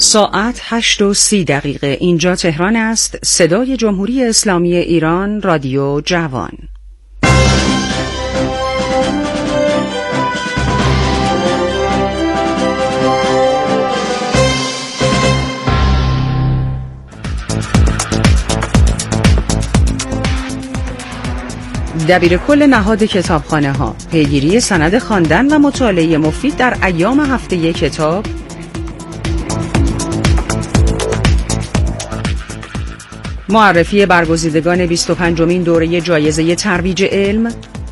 ساعت 8:30 اینجا تهران است. صدای جمهوری اسلامی ایران، رادیو جوان. دبیرکل نهاد کتابخانه‌ها، پیگیری سند خواندن و مطالعه مفید در ایام هفته کتاب. معرفی برگزیدگان 25مین دوره جایزه ترویج علم.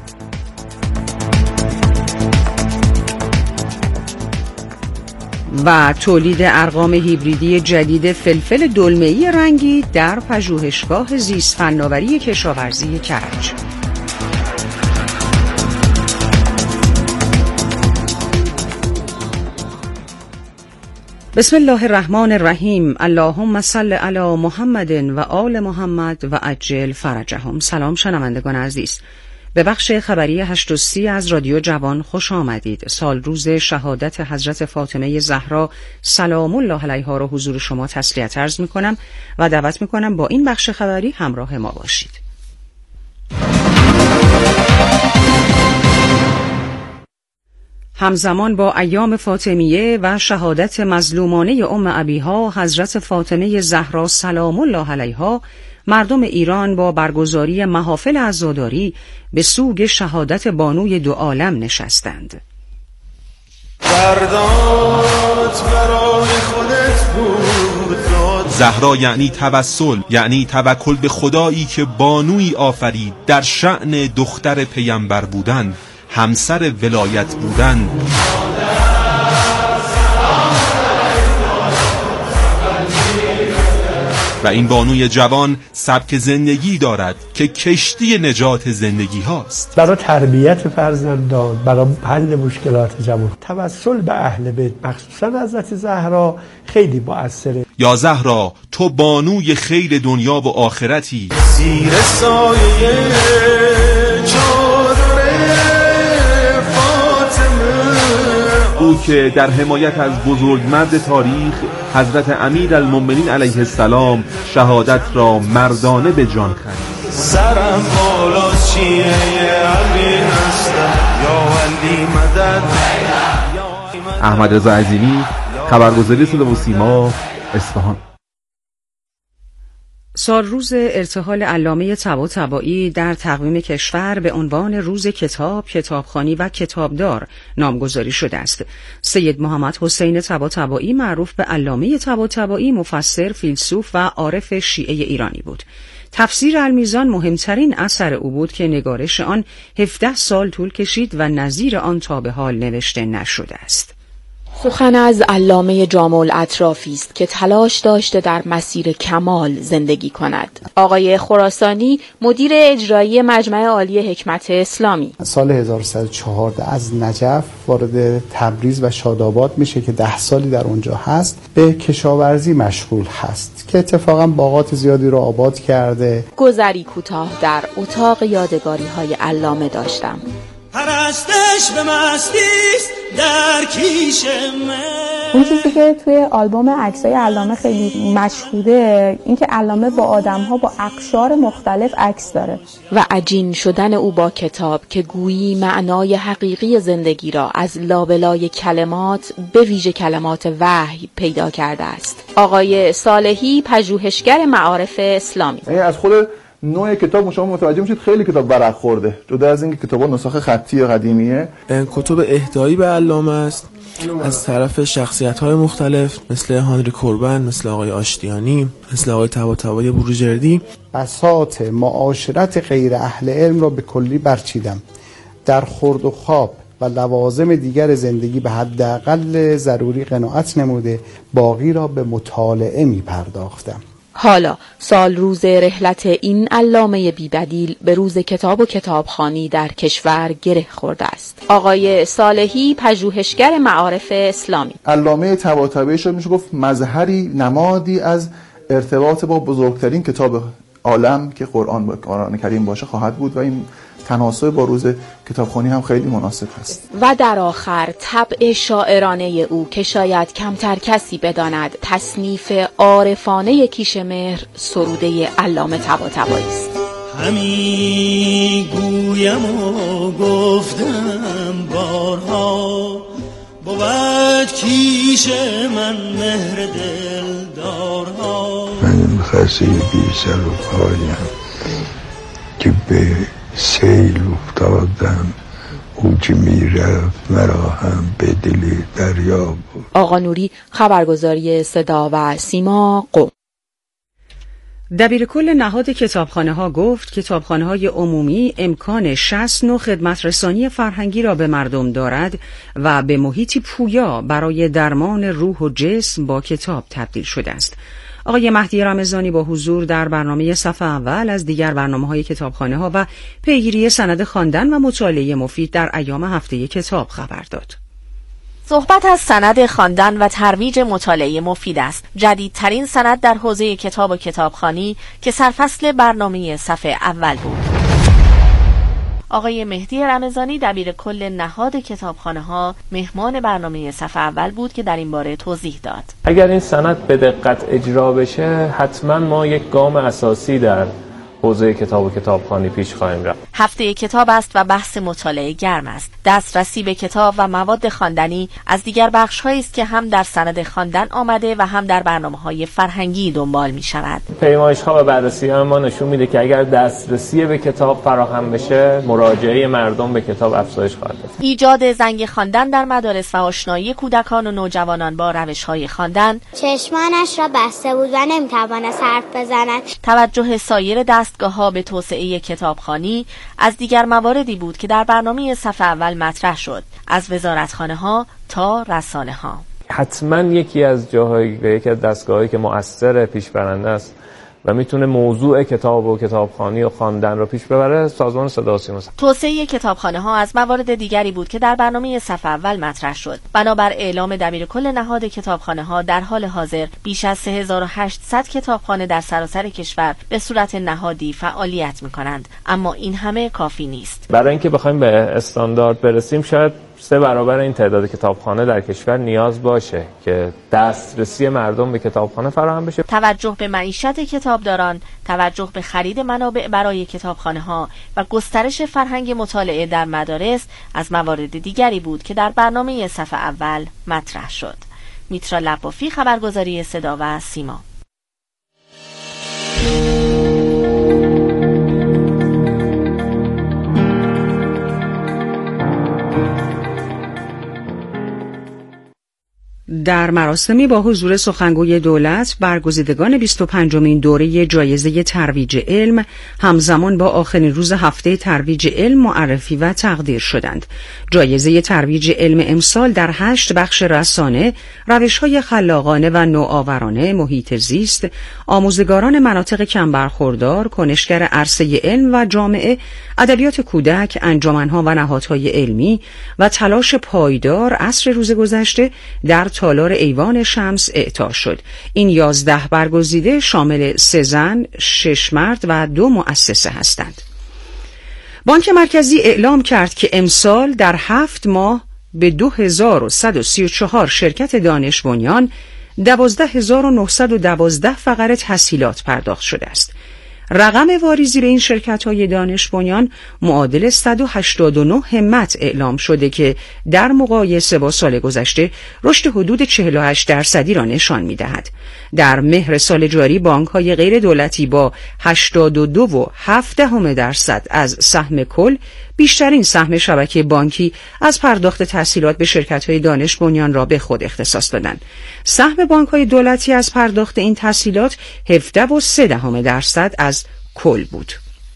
و تولید ارقام هیبریدی جدید فلفل دلمه‌ای رنگی در پژوهشگاه زیست فناوری کشاورزی کرج. بسم الله الرحمن الرحیم. اللهم صل علی محمد و آل محمد و عجل فرجهم. سلام شنوندگان عزیز، به بخش خبری 8:30 از رادیو جوان خوش آمدید. سال روز شهادت حضرت فاطمه زهرا سلام الله علیها را حضور شما تسلیت عرض می کنم و دعوت می کنم با این بخش خبری همراه ما باشید. همزمان با ایام فاطمیه و شهادت مظلومانه ام ابیها حضرت فاطمه زهرا سلام الله علیها، مردم ایران با برگزاری محافل عزاداری به سوگ شهادت بانوی دو عالم نشستند. زهرا یعنی توسل، یعنی توکل به خدایی که بانویی آفرید در شأن دختر پیامبر بودن، همسر ولایت بودن. و این بانوی جوان سبک زندگی دارد که کشتی نجات زندگی هاست. برای تربیت فرزندان، برای حل مشکلات جوان، توسل به اهل بیت مخصوصا حضرت زهرا خیلی مؤثره. یا زهرا، تو بانوی خیر دنیا و آخرتی. زیر سایه او که در حمایت از بزرگمرد تاریخ حضرت امیرالمؤمنین علیه السلام شهادت را مردانه به جان خرید. سرم بالا چیه علی هستم یا ولی مدد. احمد رضا عظیمی، خبرگزاری صدا و سیما، اصفهان. سالروز ارتحال علامه طباطبایی در تقویم کشور به عنوان روز کتاب، کتابخوانی و کتابدار نامگذاری شده است. سید محمد حسین طباطبایی معروف به علامه طباطبایی، مفسر، فیلسوف و عارف شیعه ایرانی بود. تفسیر المیزان مهمترین اثر او بود که نگارش آن 17 سال طول کشید و نظیر آن تا به حال نوشته نشده است. سخن از علامه جامع الاطرافی است که تلاش داشته در مسیر کمال زندگی کند. آقای خراسانی، مدیر اجرایی مجمع عالی حکمت اسلامی، سال 1114 از نجف وارد تبریز و شاداباد میشه که 10 سالی در اونجا هست. به کشاورزی مشغول هست که اتفاقا باغات زیادی رو آباد کرده. گذری کوتاه در اتاق یادگاری های علامه داشتم. پرستش به مستیست در کیش من. اون چیزی که توی آلبوم عکسای علامه خیلی مشهوده این که علامه با آدم‌ها با اقشار مختلف عکس داره و عجین شدن او با کتاب که گویی معنای حقیقی زندگی را از لابلای کلمات به ویژه کلمات وحی پیدا کرده است. آقای صالحی، پژوهشگر معارف اسلامی، از خود نوع کتاب شما متوجه میشید خیلی کتاب ورق خورده، جدا از اینکه کتابا نسخه خطی یا قدیمیه. کتب اهدایی به علامه است از طرف شخصیت‌های مختلف مثل هانری کوربن، مثل آقای آشتیانی، مثل آقای طباطبایی بروجردی. بساط معاشرت غیر اهل علم را به کلی برچیدم. در خورد و خواب و لوازم دیگر زندگی به حداقل ضروری قناعت نموده، باقی را به مطالعه می پرداختم. حالا سال روز رحلت این علامه بی‌بدیل به روز کتاب و کتابخوانی در کشور گره خورده است. آقای صالحی، پژوهشگر معارف اسلامی، علامه طباطبایی شد میشه گفت مظهری، نمادی از ارتباط با بزرگترین کتاب عالم که قرآن کریم باشه خواهد بود و این تناسب با روز کتابخوانی هم خیلی مناسب هست. و در آخر طبع شاعرانه او که شاید کمتر کسی بداند تصنیف عارفانه کیشمهر سروده علامه طباطبایی است. همی گویم و گفتم بارها بود کیش من مهر دلدارها. من خسی بی سر و پایم که به سیل افتادم، او که میرفت مرا هم به دل دریا بود. آقا نوری، خبرگزاری صدا و سیما، قم. دبیرکل نهاد کتابخانه‌ها گفت کتابخانه‌های عمومی امکان 60 نوع خدمت رسانی فرهنگی را به مردم دارد و به محیطی پویا برای درمان روح و جسم با کتاب تبدیل شده است. آقای مهدی رمضانی با حضور در برنامه صفحه اول از دیگر برنامه‌های کتابخانه‌ها و پیگیری سند خواندن و مطالعه مفید در ایام هفته کتاب خبر داد. صحبت از سند خواندن و ترویج مطالعه مفید است. جدیدترین سند در حوزه کتاب و کتابخوانی که سرفصل برنامه صفحه اول بود. آقای مهدی رمضانی دبیرکل نهاد کتابخانه‌ها مهمان برنامه صفحه اول بود که در این باره توضیح داد. اگر این سند به دقت اجرا بشه، حتما ما یک گام اساسی در حوزه کتاب و کتابخوانی پیش خواهیم رفت. هفته کتاب است و بحث مطالعه گرم است. دسترسی به کتاب و مواد خواندنی از دیگر بخش‌هایی است که هم در سند خواندن آمده و هم در برنامه‌های فرهنگی دنبال می‌شود. پیمایش‌ها و بررسی‌ها ما نشون میده که اگر دسترسی به کتاب فراهم بشه، مراجعه مردم به کتاب افزایش خواهد یافت. ایجاد زنگ خواندن در مدارس و آشنایی کودکان و نوجوانان با روش‌های خواندن. چشمانش را بسته بود و نمی‌توانست حرف بزند. توجه سایر دستگاه‌ها به توسعه کتابخوانی از دیگر مواردی بود که در برنامه صفحه اول مطرح شد، از وزارتخانه‌ها تا رسانه‌ها. حتما یکی از جاهایی و یکی از دستگاهایی که مؤثر پیشبرنده است و میتونه موضوع کتاب و کتابخوانی و خواندن رو پیش ببره، سازمان صدا و سیما. توسعه کتابخانه‌ها از موارد دیگری بود که در برنامه صفحه اول مطرح شد. بنابر اعلام دبیرکل نهاد کتابخانه‌ها در حال حاضر بیش از 3800 کتابخانه در سراسر کشور به صورت نهادی فعالیت می‌کنند، اما این همه کافی نیست. برای اینکه بخوایم به استاندارد برسیم، شاید 3 برابر این تعداد کتابخانه در کشور نیاز باشه که دسترسی مردم به کتابخانه فراهم بشه. توجه به معیشت کتابداران، توجه به خرید منابع برای کتابخانه‌ها و گسترش فرهنگ مطالعه در مدارس از موارد دیگری بود که در برنامه صفحه اول مطرح شد. میترا لبافی، خبرگزاری صدا و سیما. در مراسمی با حضور سخنگوی دولت، برگزیدگان 25مین دوره جایزه ترویج علم همزمان با آخرین روز هفته ترویج علم معرفی و تقدیر شدند. جایزه ترویج علم امسال در 8 بخش رسانه، روش‌های خلاقانه و نوآورانه، محیط زیست، آموزگاران مناطق کم برخوردار، کنشگر عرصه علم و جامعه، ادبیات کودک، انجمن‌ها و نهادهای علمی و تلاش پایدار عصر روز گذشته در تالار ایوان شمس اعطا شد. این 11 برگزیده شامل 3 زن، 6 مرد و 2 مؤسسه هستند. بانک مرکزی اعلام کرد که امسال در 7 ماه به 2134 شرکت دانش بنیان 12912 فقره تسهیلات پرداخت شده است. رقم واریزی به این شرکت‌های دانش بنیان معادل 189 همت اعلام شده که در مقایسه با سال گذشته رشد حدود 48% را نشان می‌دهد. در مهر سال جاری بانک‌های غیر دولتی با 82.7% از سهم کل بیشترین سهم شبکه بانکی از پرداخت تسهیلات به شرکت‌های دانش بنیان را به خود اختصاص دادند. سهم بانک‌های دولتی از پرداخت این تسهیلات 17.3% از کل بود.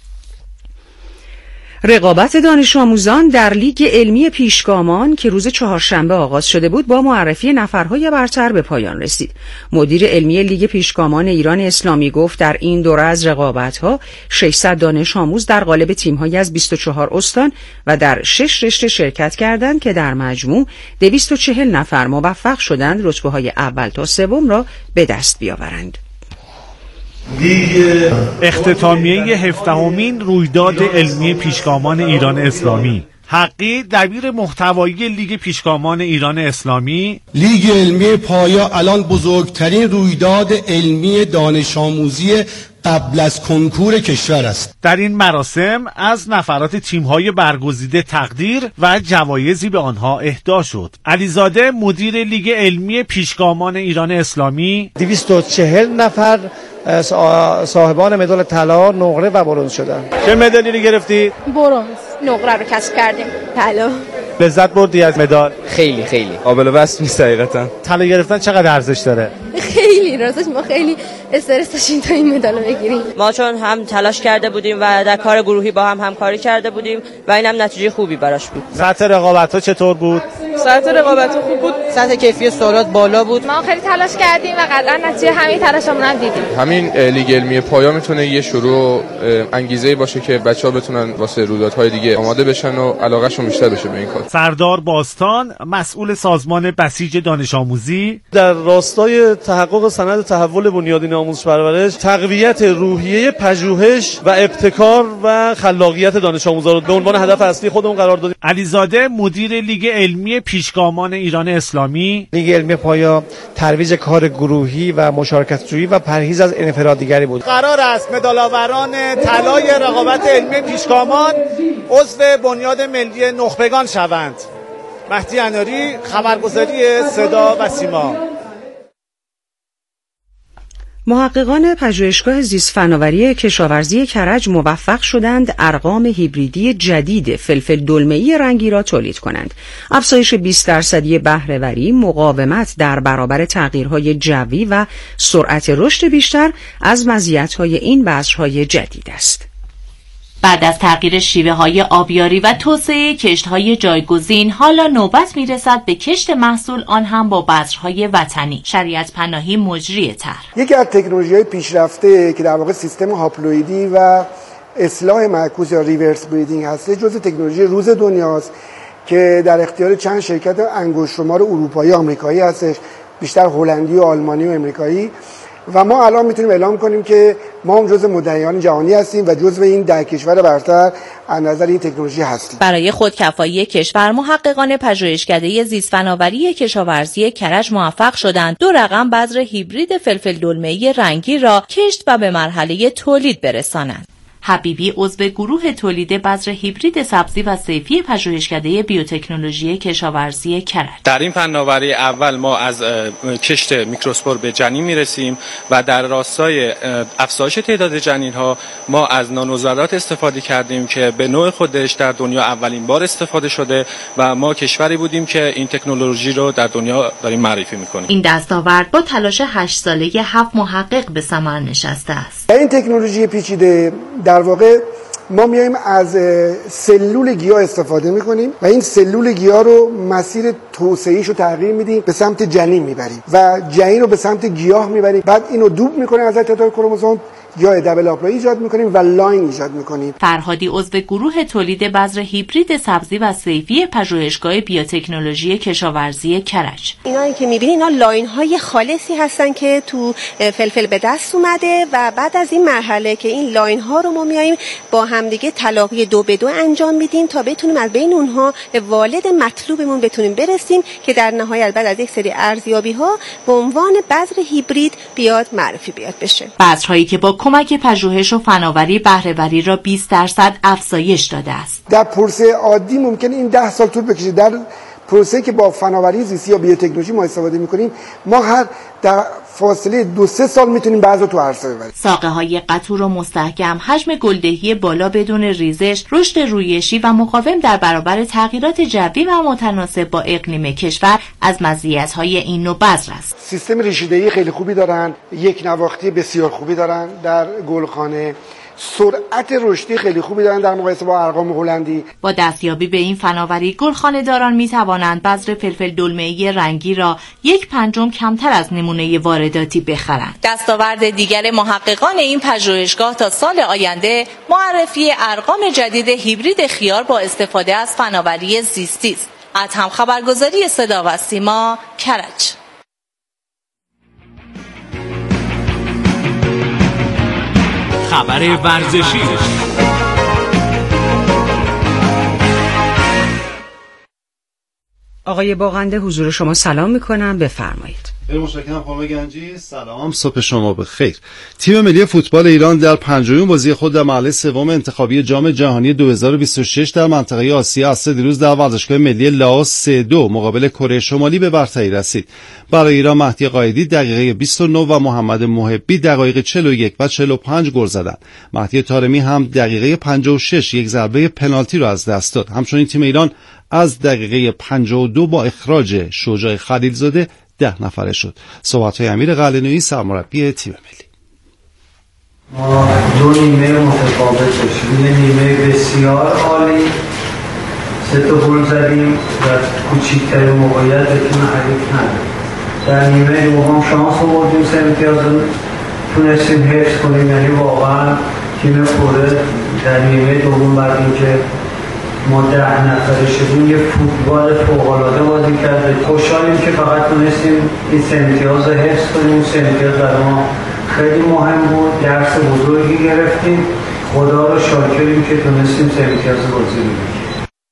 رقابت دانش آموزان در لیگ علمی پیشگامان که روز چهارشنبه آغاز شده بود با معرفی نفرهای برتر به پایان رسید. مدیر علمی لیگ پیشگامان ایران اسلامی گفت در این دوره از رقابت‌ها 600 دانش آموز در قالب تیم‌هایی از 24 استان و در 6 رشته شرکت کردند که در مجموع 240 نفر موفق شدند رتبه‌های اول تا سوم را به دست بیاورند. اختتامیه 17مین رویداد علمی پیشگامان ایران اسلامی. حقی دبیر محتوایی لیگ پیشگامان ایران اسلامی: لیگ علمی پایا الان بزرگترین رویداد علمی دانش آموزی قبل از کنکور کشور است. در این مراسم از نفرات تیم‌های برگزیده تقدیر و جوایزی به آنها اهدا شد. علیزاده مدیر لیگ علمی پیشگامان ایران اسلامی: 240 نفر صاحبان مدال طلا، نقره و برنز شدن. چه مدالی رو گرفتید؟ برنز. نقره رو کسب کردیم. طلا. لذت بردی از مدال؟ خیلی قابل وصف نیست حقیقتا. طلا گرفتن چقدر ارزش داره؟ خیلی راستش ما خیلی استرس داشتیم تا این مدال رو بگیریم. ما چون هم تلاش کرده بودیم و در کار گروهی با هم همکاری کرده بودیم و اینم نتیجه خوبی براش بود. سطح رقابت‌ها چطور بود؟ سطح رقابت‌ها خوب بود. سطح کیفی سوالات بالا بود. ما خیلی تلاش کردیم و قطعا نتیجه همین تلاشمون هم دیدیم. همین لیگ علمی پایا میتونه یه شروع انگیزه باشه که بچه‌ها بتونن واسه رویدادهای دیگه آماده بشن و علاقه‌شون بیشتر بشه به این کار. سردار باستان مسئول سازمان بسیج دانش آموزی: در راستای تحقق سند تحول بنیادین آموزش پرورش، تقویت روحیه پژوهش و ابتکار و خلاقیت دانش آموزان رو به عنوان هدف اصلی خودمون قرار دادیم. علیزاده مدیر لیگ علمی پیشگامان ایران اسلامی: لیگ علمی پایا ترویج کار گروهی و مشارکت‌جویی و پرهیز از انفرادیگری بود. قرار است مدال‌آوران طلای رقابت علمی پیشگامان عضو بنیاد ملی نخبگان شوند. مهدی اناری، خبرگزاری صدا و سیما. محققان پژوهشگاه زیست فناوری کشاورزی کرج موفق شدند ارقام هیبریدی جدید فلفل دلمه‌ای رنگی را تولید کنند. افزایش 20% بهره‌وری، مقاومت در برابر تغییرهای جوی و سرعت رشد بیشتر از مزیت‌های این بذرهای جدید است. بعد از تغییر شیوه‌های آبیاری و توسعه کشت‌های جایگزین، حالا نوبت می‌رسد به کشت محصول، آن هم با بذرهای وطنی. شریعت پناهی مجری طرح: یکی از تکنولوژی‌های پیشرفته که در واقع سیستم هاپلویدی و اصلاح معکوس یا ریورس بریدینگ هست، جزو تکنولوژی روز دنیاست که در اختیار چند شرکت انگشت‌شمار اروپایی و آمریکایی هستش، بیشتر هلندی و آلمانی و آمریکایی، و ما الان میتونیم اعلام کنیم که ما هم جزو مدعیان جهانی هستیم و جزو این 10 کشور برتر از نظر این تکنولوژی هستیم. برای خودکفایی کشور، محققان پژوهشکده زیست فناوری کشاورزی کرج موفق شدند 2 رقم بذر هیبرید فلفل دلمه‌ای رنگی را کشت و به مرحله تولید برسانند. حبیبی عضو گروه تولید بذر هیبرید سبزی و صیفی پژوهشکده بیوتکنولوژی کشاورزی کرج: در این فناوری اول ما از کشت میکروسپور به جنین میرسیم و در راستای افزایش تعداد جنین ها ما از نانوذرات استفاده کردیم که به نوع خودش در دنیا اولین بار استفاده شده و ما کشوری بودیم که این تکنولوژی رو در دنیا داریم معرفی میکنیم. این دستاورد با تلاش 8 ساله 7 محقق به ثمر نشسته است. این تکنولوژی پیچیده در واقع ما میایم از سلول گیاه استفاده میکنیم و این سلول گیاه رو مسیر توسعه‌ایش رو تغییر میدیم، به سمت جنین میبریم و جنین رو به سمت گیاه میبریم، بعد اینو دوب میکنیم از تعداد کروموزوم یا دبل آپلای ایجاد میکنیم و لاین ایجاد میکنیم. فرهادی عضو گروه تولید بذر هیبرید سبزی و صیفی پژوهشگاه بیوتکنولوژی کشاورزی کرج: اینا که میبینید اینا لاین های خالصی هستن که تو فلفل به دست اومده و بعد از این مرحله که این لاین ها رو ما میایم با همدیگه تلاقی 2 به 2 انجام میدیم تا بتونیم از بین اونها به والد مطلوبمون بتونیم برسیم که در نهایت بعد از یک سری ارزیابی ها به عنوان بذر هیبرید بیاد معرفی بیاد بشه. بذرهایی که با کمک پژوهش و فناوری بهره‌وری را 20% افزایش داده است. در پروسه عادی ممکن این 10 سال طول بکشه. در پروسه‌ای که با فناوری زیستی یا بیوتکنولوژی ما استفاده می‌کنیم، ما هر در فاصله 2-3 سال میتونیم بعضی تو عرصه ببریم. ساقه‌های قطور و مستحکم، حجم گلدهی بالا بدون ریزش، رشد رویشی و مقاوم در برابر تغییرات جوی و متناسب با اقلیم کشور از مزیت‌های این نوع بذر است. سیستم ریشیدگی خیلی خوبی دارن، یک نواختی بسیار خوبی دارن در گلخانه، سرعت رشدی خیلی خوبی دارن در مقایسه با ارقام هلندی. با دستیابی به این فناوری، گلخانه‌داران می‌توانند بذر فلفل دلمه‌ای رنگی را 1/5 کمتر از نمونه وارداتی بخرند. دستاورد دیگر محققان این پژوهشگاه تا سال آینده معرفی ارقام جدید هیبرید خیار با استفاده از فناوری زیستی است. ادهم خبرگزاری صدا و سیما، کرج. خبر ورزشی. آقای باغنده حضور شما سلام میکنم، بفرمایید. متشکرم خانم گنجی. سلام، صبح شما بخیر. تیم ملی فوتبال ایران در پنجمین بازی خود در مرحله سوم انتخابی جام جهانی 2026 در منطقه آسیا از دیروز در ورزشگاه ملی لاوس 3-2 مقابل کره شمالی به برتری رسید. برای ایران مهدی قائدی دقیقه 29 و محمد محبی دقایق 41 و 45 گل زدند. مهدی طارمی هم دقیقه 56 یک ضربه پنالتی را از دست داد. همچنین تیم ایران از دقیقه 52 با اخراج شجاع خلیلزاده 10 نفره شد. صحبت‌های امیر قلعه‌نویی سرمربی تیم ملی. ما دو نیمه متفاوت داشتیم. یه نیمه بسیار عالی، 3 تا گل زدیم و کوچکترین موقعیت به تیم حریف نداشت. در نیمه دوم شانس آوردیم، 3 امتیاز تونستیم حفظ کنیم. یعنی واقعا تیم کره در نیمه دوم بعد اینکه ما 10 نفره شدیم یه فوتبال فوق‌العاده بازی کرده. خوشحالیم که فقط تونستیم این 3 امتیاز رو حفظ کنیم. 3 امتیاز برای ما خیلی مهم بود، درس بزرگی گرفتیم. خدا رو شاکریم که تونستیم 3 امتیاز بازی رو بگیریم.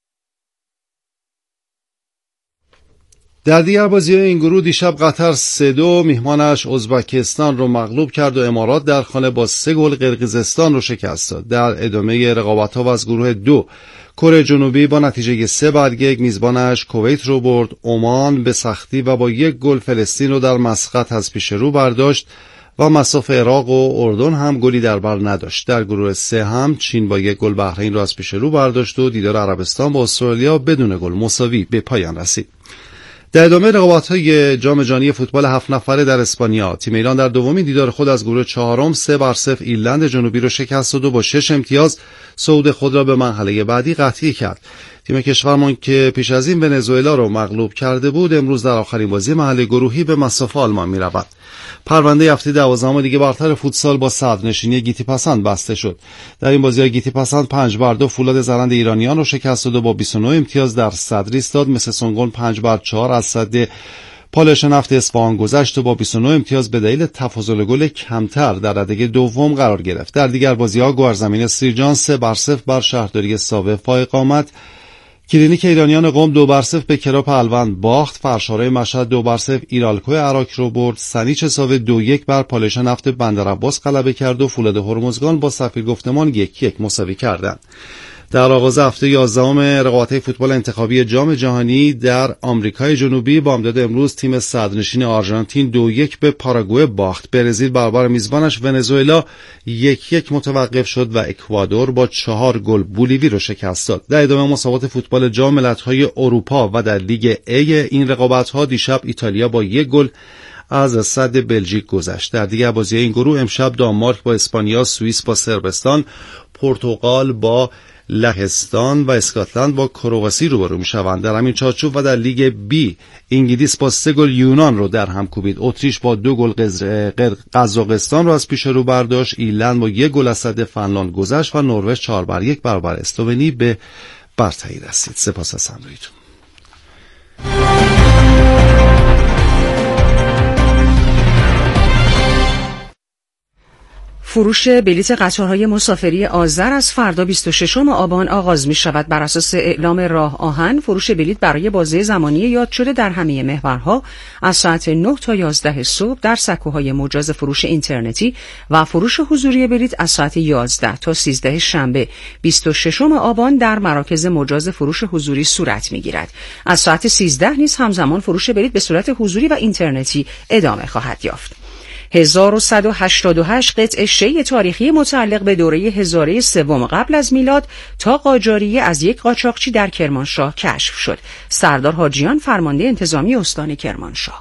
در دیگر بازی‌های این گروه دیشب قطر 3-2 میهمانش ازبکستان رو مغلوب کرد و امارات در خانه با 3 گل قرقیزستان رو شکست داد. در ادامه رقابت‌ها و از گروه 2 کره جنوبی با نتیجه 3-1 میزبانش کویت رو برد. عمان به سختی و با 1 گل فلسطین رو در مسقط از پیش رو برداشت و مصاف عراق و اردن هم گلی در بر نداشت. در گروه 3 هم چین با 1 گل بحرین رو از پیش رو برداشت و دیدار عربستان با استرالیا بدون گل مساوی به پایان رسید. در ادامه رقابت‌های جام جهانی فوتبال 7 نفره در اسپانیا، تیم ایران در دومین دیدار خود از گروه چهارم 3-0 ایرلند جنوبی را شکست داد و با 6 امتیاز صعود خود را به مرحله بعدی قطعی کرد. تیم کشورمان که پیش از این ونزوئلا را مغلوب کرده بود، امروز در آخرین بازی مرحله گروهی به مصاف آلمان می‌رود. پرونده هفته 12 لیگ برتر فوتسال با صدرنشینی گیتی پسند بسته شد. در این بازی‌ها گیتی پسند 5-2 فولاد زرند ایرانیان را شکست داد و با 29 امتیاز در صدر ایستاد. مثل سونگون 5-4 از صد پالایش نفت اصفهان گذشت و با 29 امتیاز به دلیل تفاضل گل کمتر در رده دوم قرار گرفت. در دیگر بازی‌ها گوهرزمین سیرجان 3-0 بر شهرداری ساوه فائق آمد. کلینیک ایرانیان قم 2-0 به کراپ الوند باخت. فرشارای مشهد 2-0 ایرالکو عراق رو برد. سنیچ ساوه 2-1 بر پالایش نفت بندرعباس غلبه کرد و فولاد هرمزگان با صفیر گفتمان 1-1 مساوی کردند. در آغاز هفته 11 رقابت‌های فوتبال انتخابی جام جهانی در آمریکای جنوبی با امداد امروز تیم صدرنشین آرژانتین 2-1 به پاراگوئه باخت. برزیل برابر میزبانش ونزوئلا 1-1 متوقف شد و اکوادور با 4 گل بولیوی رو شکست داد. در ادامه مسابقات فوتبال جام ملت‌های اروپا و در لیگ A این رقابت‌ها دیشب ایتالیا با 1 گل از صد بلژیک گذشت. در دیگر بازی‌های این گروه امشب دانمارک با اسپانیا، سوئیس با صربستان، پرتغال با لهستان و اسکاتلند با کرواسی روبرو میشوند. در همین چارچوب و در لیگ بی انگلیس با 3 گل یونان رو در هم کوبید. اتریش با 2 گل قزاقستان رو از پیش رو برداشت. ایرلند با 1 گل از صد فنلاند گذشت و نروژ 4-1 برابر اسلوونی به برتری رسید. سپاس از همراهیتون. فروش بلیت قطارهای مسافری آذر از فردا 26 آبان آغاز می شود. بر اساس اعلام راه آهن، فروش بلیت برای بازه زمانی یاد شده در همه محورها از ساعت 9 تا 11 صبح در سکوهای مجاز فروش اینترنتی و فروش حضوری بلیت از ساعت 11 تا 13 شنبه 26 آبان در مراکز مجاز فروش حضوری صورت می گیرد. از ساعت 13 نیز همزمان فروش بلیت به صورت حضوری و اینترنتی ادامه خواهد یافت. 1188 قطعه شیء تاریخی متعلق به دوره هزاره سوم قبل از میلاد تا قاجاریه از یک قاچاقچی در کرمانشاه کشف شد. سردار حاجیان فرمانده انتظامی استان کرمانشاه: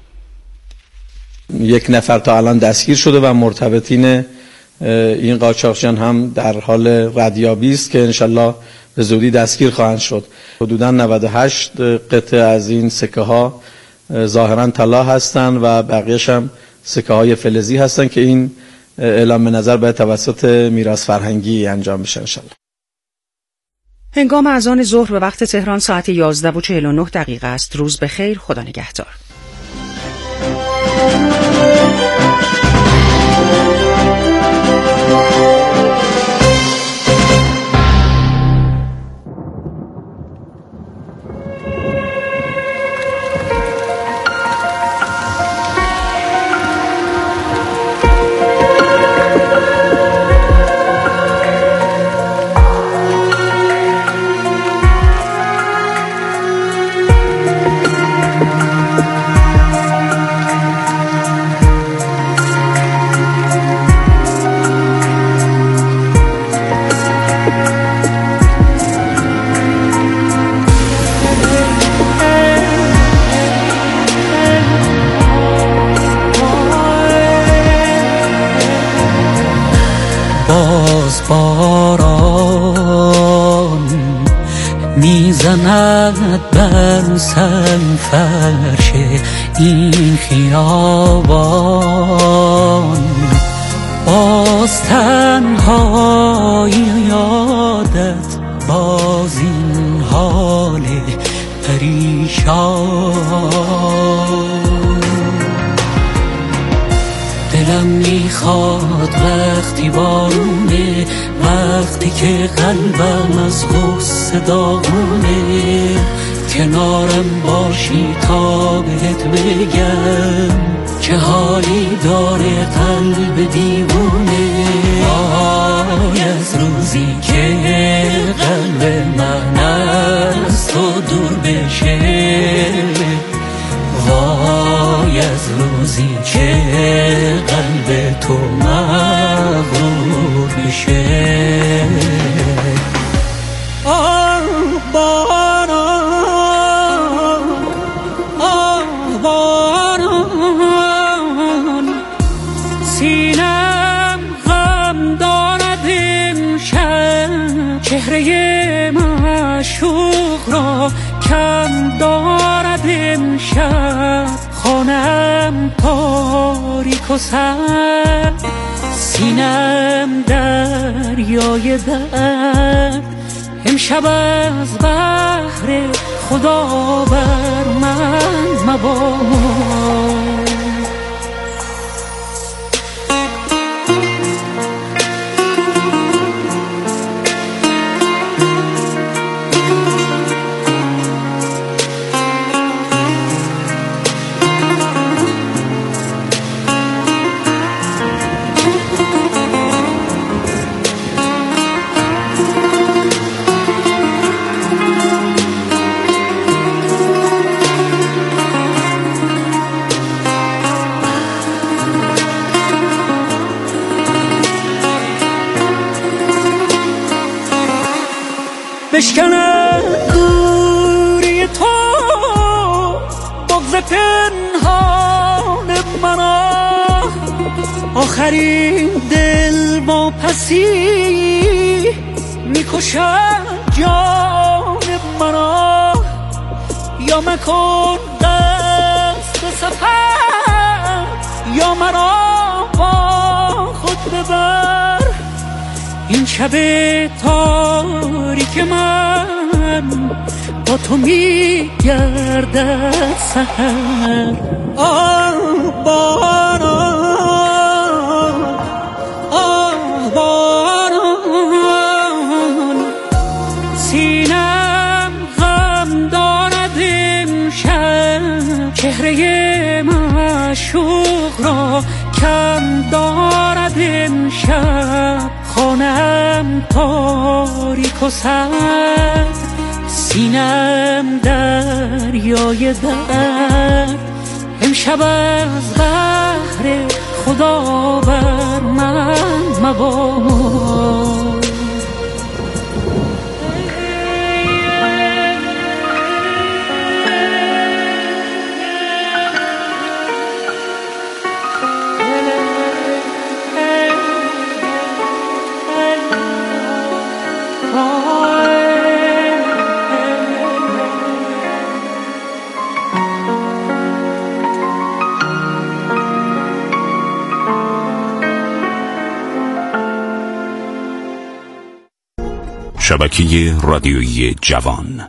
1 نفر تا الان دستگیر شده و مرتبطین این قاچاقچیان هم در حال ردیابی است که انشالله به زودی دستگیر خواهند شد. حدوداً 98 قطعه از این سکه ها ظاهراً طلا هستند و بقیه‌اش هم سکه های فلزی هستند که این اعلام به نظر باید توسط میراث فرهنگی انجام بشه انشالله. هنگام اذان ظهر به وقت تهران ساعت 11:49 است. روز بخیر، خدا نگهدار. از باران میزند بر سرفرش این خیابان. باز تنهایی یادت، باز این حال پریشان. دلم میخواد وقتی بارونه، وقتی که قلبم از غصه داغونه، کنارم باشی تا بهت بگم چه حالی داره قلب دیوونه. وای از روزی که قلب من از تو دور بشه، وای از روزی که قلب تو مغرور بشه. آه باران، آه باران، سینم غم دارد امشب، چهره معشوق را کم دارد امشب. خانم تاریک و سرد، سینم دریای درد. امشب از بحر خدا بر من مباد. بشکنه دوری تو، بغض پنهان منو، آخرین دل با پسی میکشد جان منو. یا مکن دست سفر، یا مرا با خود ببر. این شب تاریک من با تو میگردد سحر. آه باران، آه باران، سینم غم دارد امشب، چهره معشوق را کم دارد امشب. خانم تاریک و سرد، سینم دریای درد. امشب از بحر خدا بر من مباد. شبکه رادیویی جوان.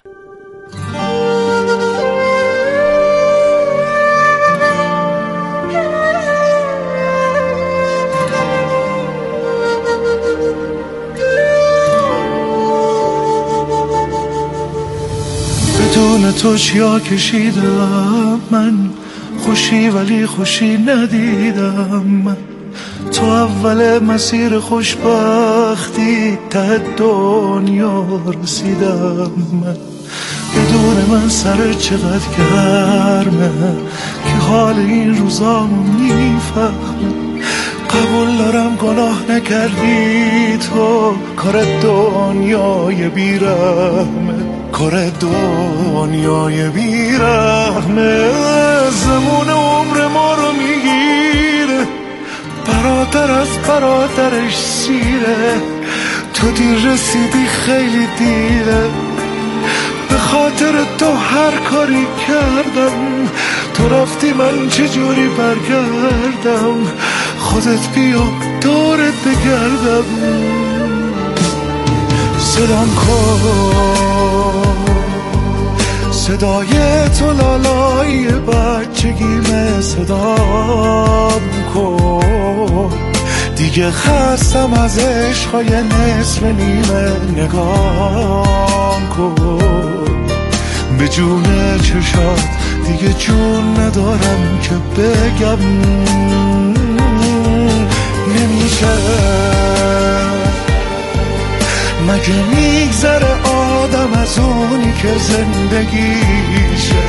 بدون تو چیا کشیدم من، خوشی ولی خوشی ندیدم من. تو اول مسیر خوشبختی ته دنیا رسیدم من. بدون من سر چقدر گرمه که حال این روزامو میفهمه. قبول دارم گناه نکردی تو، کار دنیای بیرحمه، کار دنیای بیرحمه. زمان عمر ما رو میگیره، برادر از برادرش سیره. تو دیر رسیدی خیلی دیره، به خاطر تو هر کاری کردم، تو رفتی من چجوری برگردم، خودت بیا دورت بگردم. صدام کن صدای تو لالای بچگیمه، صدام کن دیگه خستم از عشقای نصف نیمه، نگام کن به جون چشات دیگه جون ندارم که بگم نمیشه. مگه میگذره آدم از اونی که زندگیشه،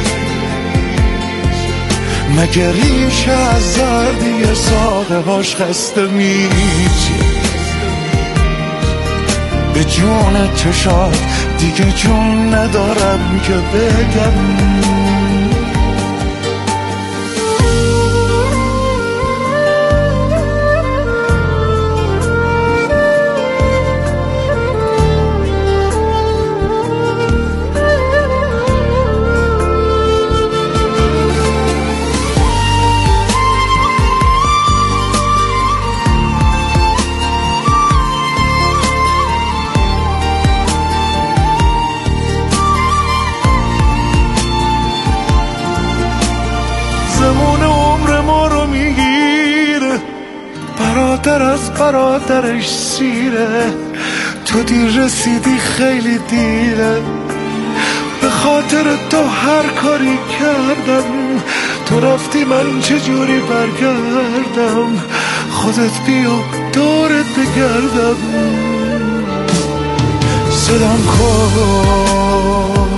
مگه ریشه از زردی ساقه هاش خسته میشه. به جون چشات دیگه جون ندارم که بگم. برادر از برادرش سیره، تو دیر رسیدی خیلی دیره، به خاطر تو هر کاری کردم، تو رفتی من چجوری برگردم، خودت بیا دورت بگردم. صدام کن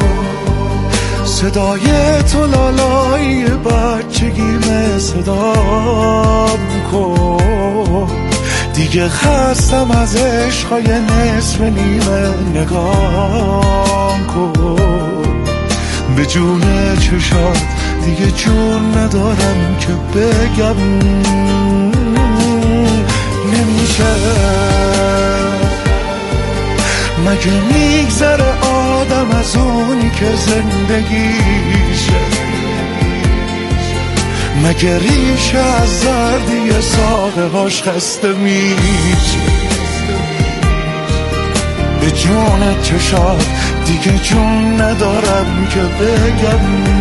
صدای تو لالای بچگیمه، صدام کن دیگه خستم از عشقای نصف نیمه، نگام کن به جون چشات دیگه جون ندارم که بگم نمیشه. مگه میگذره آدم از اونی که زندگیشه، مگه ریشه از زردی ساقه هاش خسته میشه. به جون چشات دیگه جون ندارم که بگم.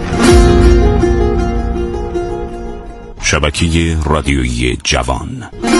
شبکه رادیویی جوان.